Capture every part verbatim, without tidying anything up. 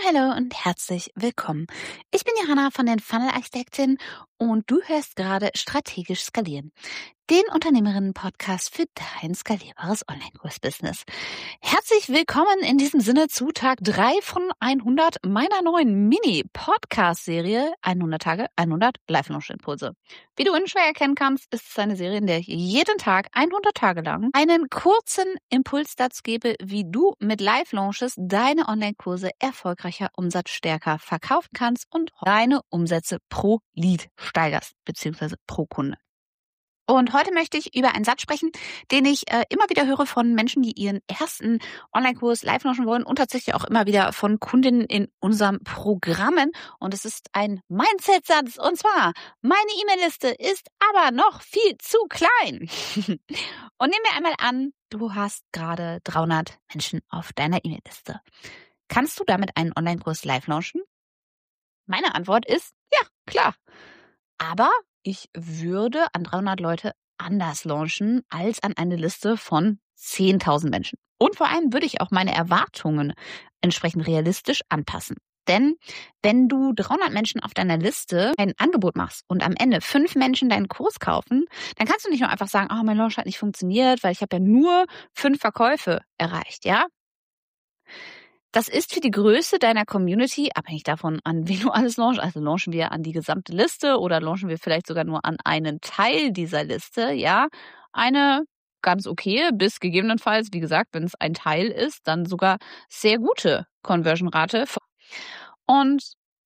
Hallo und herzlich willkommen. Ich bin Johanna von den Funnel Architektinnen und du hörst gerade Strategisch Skalieren, den Unternehmerinnen-Podcast für dein skalierbares Online-Kurs-Business. Herzlich willkommen in diesem Sinne zu Tag drei von hundert meiner neuen Mini-Podcast-Serie hundert Tage, hundert Live-Launch-Impulse. Wie du unschwer erkennen kannst, ist es eine Serie, in der ich jeden Tag hundert Tage lang einen kurzen Impuls dazu gebe, wie du mit Live-Launches deine Online-Kurse erfolgreicher, umsatzstärker verkaufen kannst und deine Umsätze pro Lead steigerst, beziehungsweise pro Kunde. Und heute möchte ich über einen Satz sprechen, den ich äh, immer wieder höre von Menschen, die ihren ersten Online-Kurs live launchen wollen und tatsächlich auch immer wieder von Kundinnen in unserem Programmen. Und es ist ein Mindset-Satz und zwar, meine E-Mail-Liste ist aber noch viel zu klein. Und nehmen wir einmal an, du hast gerade dreihundert Menschen auf deiner E-Mail-Liste. Kannst du damit einen Online-Kurs live launchen? Meine Antwort ist, ja, klar. Aber ich würde an dreihundert Leute anders launchen als an eine Liste von zehntausend Menschen. Und vor allem würde ich auch meine Erwartungen entsprechend realistisch anpassen. Denn wenn du dreihundert Menschen auf deiner Liste ein Angebot machst und am Ende fünf Menschen deinen Kurs kaufen, dann kannst du nicht nur einfach sagen, oh, mein Launch hat nicht funktioniert, weil ich habe ja nur fünf Verkäufe erreicht, ja? Das ist für die Größe deiner Community, abhängig davon, an wen du alles launchst. Also launchen wir an die gesamte Liste oder launchen wir vielleicht sogar nur an einen Teil dieser Liste, ja, eine ganz okay bis gegebenenfalls, wie gesagt, wenn es ein Teil ist, dann sogar sehr gute Conversion-Rate. Und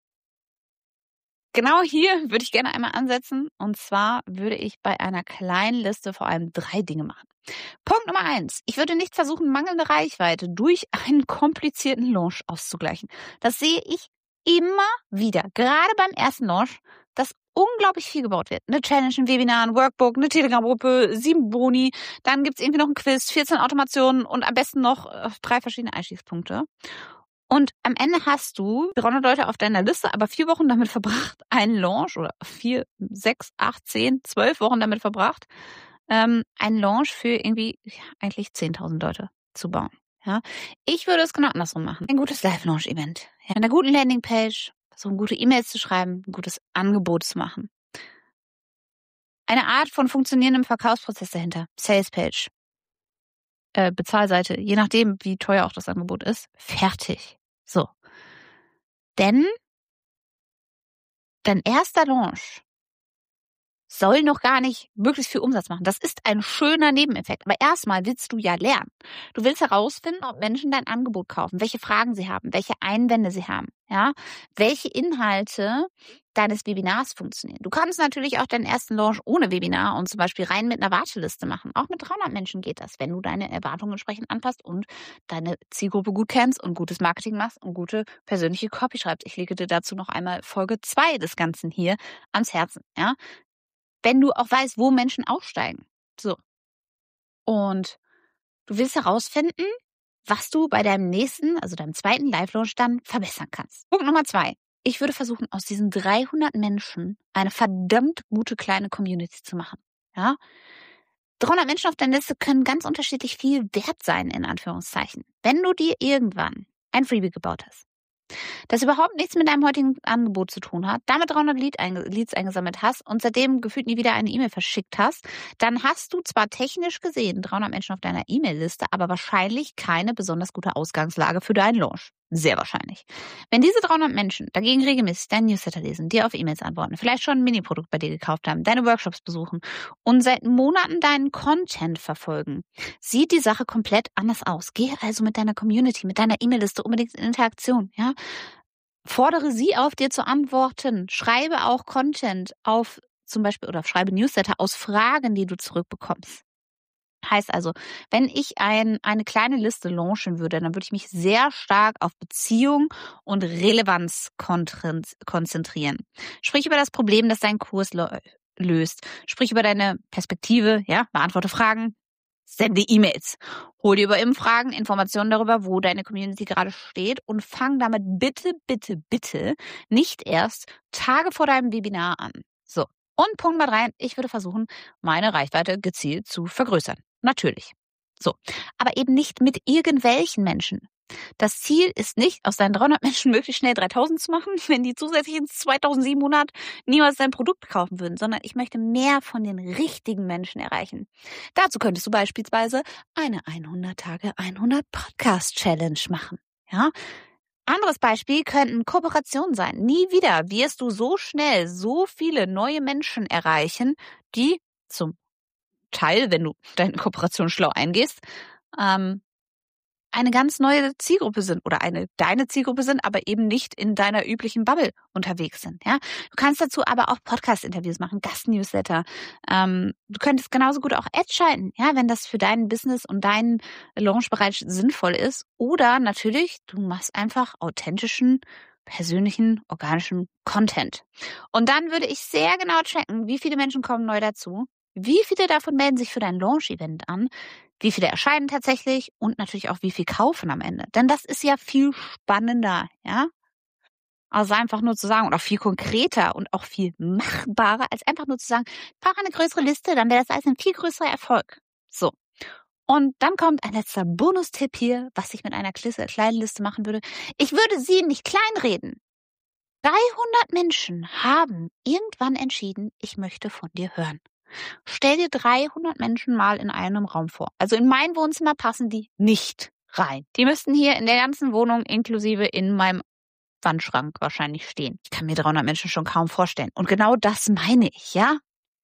genau hier würde ich gerne einmal ansetzen. Und zwar würde ich bei einer kleinen Liste vor allem drei Dinge machen. Punkt Nummer eins. Ich würde nicht versuchen, mangelnde Reichweite durch einen komplizierten Launch auszugleichen. Das sehe ich immer wieder. Gerade beim ersten Launch, dass unglaublich viel gebaut wird. Eine Challenge, ein Webinar, ein Workbook, eine Telegram-Gruppe, sieben Boni. Dann gibt es irgendwie noch ein Quiz, vierzehn Automationen und am besten noch äh, drei verschiedene Einstiegspunkte. Und am Ende hast du dreihundert Leute auf deiner Liste, aber vier Wochen damit verbracht, einen Launch oder vier, sechs, acht, zehn, zwölf Wochen damit verbracht, ähm, einen Launch für irgendwie ja, eigentlich zehntausend Leute zu bauen. Ja, ich würde es genau andersrum machen. Ein gutes Live-Launch-Event. Ja, mit einer guten Landingpage, so gute E-Mails zu schreiben, ein gutes Angebot zu machen. Eine Art von funktionierendem Verkaufsprozess dahinter. Salespage, äh, Bezahlseite, je nachdem, wie teuer auch das Angebot ist. Fertig. So. Denn dein erster Launch soll noch gar nicht wirklich viel Umsatz machen. Das ist ein schöner Nebeneffekt. Aber erstmal willst du ja lernen. Du willst herausfinden, ob Menschen dein Angebot kaufen, welche Fragen sie haben, welche Einwände sie haben, ja, welche Inhalte deines Webinars funktionieren. Du kannst natürlich auch deinen ersten Launch ohne Webinar und zum Beispiel rein mit einer Warteliste machen. Auch mit dreihundert Menschen geht das, wenn du deine Erwartungen entsprechend anpasst und deine Zielgruppe gut kennst und gutes Marketing machst und gute persönliche Copy schreibst. Ich lege dir dazu noch einmal Folge zwei des Ganzen hier ans Herzen, ja. Wenn du auch weißt, wo Menschen aussteigen. So. Und du willst herausfinden, was du bei deinem nächsten, also deinem zweiten Live-Launch dann verbessern kannst. Punkt Nummer zwei. Ich würde versuchen, aus diesen dreihundert Menschen eine verdammt gute kleine Community zu machen. Ja? dreihundert Menschen auf deiner Liste können ganz unterschiedlich viel wert sein, in Anführungszeichen. Wenn du dir irgendwann ein Freebie gebaut hast, das überhaupt nichts mit deinem heutigen Angebot zu tun hat, damit dreihundert Lead einge- Leads eingesammelt hast und seitdem gefühlt nie wieder eine E-Mail verschickt hast, dann hast du zwar technisch gesehen dreihundert Menschen auf deiner E-Mail-Liste, aber wahrscheinlich keine besonders gute Ausgangslage für deinen Launch. Sehr wahrscheinlich. Wenn diese dreihundert Menschen dagegen regelmäßig deinen Newsletter lesen, dir auf E-Mails antworten, vielleicht schon ein Mini-Produkt bei dir gekauft haben, deine Workshops besuchen und seit Monaten deinen Content verfolgen, sieht die Sache komplett anders aus. Gehe also mit deiner Community, mit deiner E-Mail-Liste unbedingt in Interaktion, ja? Fordere sie auf, dir zu antworten. Schreibe auch Content auf zum Beispiel oder schreibe Newsletter aus Fragen, die du zurückbekommst. Heißt also, wenn ich ein, eine kleine Liste launchen würde, dann würde ich mich sehr stark auf Beziehung und Relevanz konzentrieren. Sprich über das Problem, das dein Kurs löst. Sprich über deine Perspektive, ja, beantworte Fragen, sende E-Mails. Hol dir über Fragen Informationen darüber, wo deine Community gerade steht und fang damit bitte, bitte, bitte nicht erst Tage vor deinem Webinar an. So. Und Punkt Nummer drei, ich würde versuchen, meine Reichweite gezielt zu vergrößern. Natürlich. So. Aber eben nicht mit irgendwelchen Menschen. Das Ziel ist nicht, aus deinen dreihundert Menschen möglichst schnell dreitausend zu machen, wenn die zusätzlich ins zweitausendsiebenhundert niemals dein Produkt kaufen würden, sondern ich möchte mehr von den richtigen Menschen erreichen. Dazu könntest du beispielsweise eine hundert Tage hundert Podcast Challenge machen. Ja? Anderes Beispiel könnten Kooperationen sein. Nie wieder wirst du so schnell so viele neue Menschen erreichen, die zum Teil, wenn du deine Kooperation schlau eingehst, ähm, eine ganz neue Zielgruppe sind oder eine deine Zielgruppe sind, aber eben nicht in deiner üblichen Bubble unterwegs sind. Ja, du kannst dazu aber auch Podcast-Interviews machen, Gastnewsletter. Ähm, du könntest genauso gut auch Ads schalten, ja, wenn das für dein Business und deinen Launchbereich sinnvoll ist. Oder natürlich, du machst einfach authentischen, persönlichen, organischen Content. Und dann würde ich sehr genau checken, wie viele Menschen kommen neu dazu, wie viele davon melden sich für dein Launch-Event an, wie viele erscheinen tatsächlich und natürlich auch, wie viel kaufen am Ende. Denn das ist ja viel spannender, ja. Also einfach nur zu sagen und auch viel konkreter und auch viel machbarer, als einfach nur zu sagen, ich brauche eine größere Liste, dann wäre das alles ein viel größerer Erfolg. So. Und dann kommt ein letzter Bonustipp hier, was ich mit einer kleinen Liste machen würde. Ich würde sie nicht kleinreden. dreihundert Menschen haben irgendwann entschieden, ich möchte von dir hören. Stell dir dreihundert Menschen mal in einem Raum vor. Also in mein Wohnzimmer passen die nicht rein. Die müssten hier in der ganzen Wohnung inklusive in meinem Wandschrank wahrscheinlich stehen. Ich kann mir dreihundert Menschen schon kaum vorstellen. Und genau das meine ich, ja?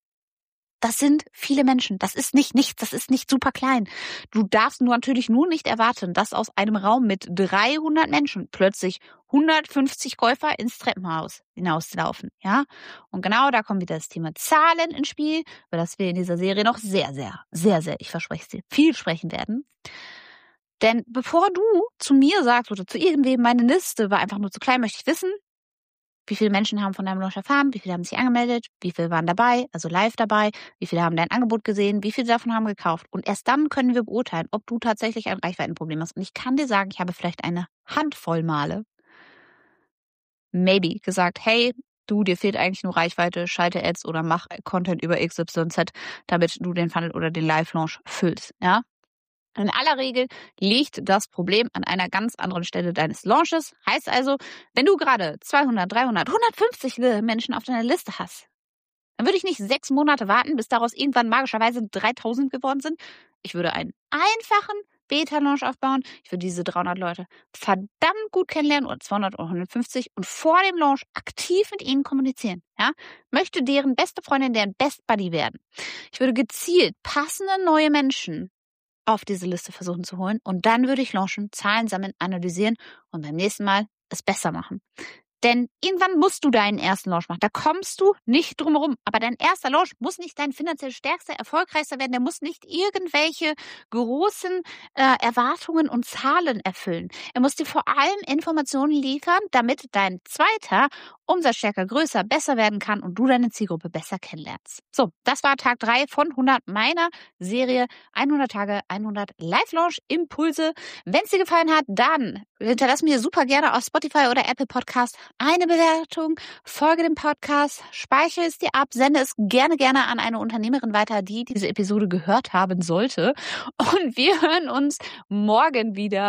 Das sind viele Menschen. Das ist nicht nichts. Das ist nicht super klein. Du darfst nur natürlich nur nicht erwarten, dass aus einem Raum mit dreihundert Menschen plötzlich hundertfünfzig Käufer ins Treppenhaus hinauslaufen, ja? Und genau da kommt wieder das Thema Zahlen ins Spiel, über das wir in dieser Serie noch sehr, sehr, sehr, sehr, ich verspreche es dir, viel sprechen werden. Denn bevor du zu mir sagst oder zu irgendwem, meine Liste war einfach nur zu klein, möchte ich wissen, wie viele Menschen haben von deinem Launch erfahren, wie viele haben sich angemeldet, wie viele waren dabei, also live dabei, wie viele haben dein Angebot gesehen, wie viele davon haben gekauft. Und erst dann können wir beurteilen, ob du tatsächlich ein Reichweitenproblem hast. Und ich kann dir sagen, ich habe vielleicht eine Handvoll Male, maybe, gesagt, hey, du, dir fehlt eigentlich nur Reichweite, schalte Ads oder mach Content über X Y Z, damit du den Funnel oder den Live-Launch füllst, ja. In aller Regel liegt das Problem an einer ganz anderen Stelle deines Launches. Heißt also, wenn du gerade zweihundert, dreihundert, hundertfünfzig Menschen auf deiner Liste hast, dann würde ich nicht sechs Monate warten, bis daraus irgendwann magischerweise dreitausend geworden sind. Ich würde einen einfachen Beta-Launch aufbauen. Ich würde diese dreihundert Leute verdammt gut kennenlernen oder zweihundert oder hundertfünfzig und vor dem Launch aktiv mit ihnen kommunizieren. Ja? Möchte deren beste Freundin, deren Best Buddy werden. Ich würde gezielt passende neue Menschen auf diese Liste versuchen zu holen und dann würde ich launchen, Zahlen sammeln, analysieren und beim nächsten Mal es besser machen. Denn irgendwann musst du deinen ersten Launch machen. Da kommst du nicht drum herum. Aber dein erster Launch muss nicht dein finanziell stärkster, erfolgreichster werden. Der muss nicht irgendwelche großen äh, Erwartungen und Zahlen erfüllen. Er muss dir vor allem Informationen liefern, damit dein zweiter umsatzstärker, größer, besser werden kann und du deine Zielgruppe besser kennenlernst. So, das war Tag drei von hundert meiner Serie hundert Tage, hundert Live-Launch Impulse. Wenn es dir gefallen hat, dann hinterlass mir super gerne auf Spotify oder Apple Podcast eine Bewertung, folge dem Podcast, speichere es dir ab, sende es gerne, gerne an eine Unternehmerin weiter, die diese Episode gehört haben sollte. Und wir hören uns morgen wieder.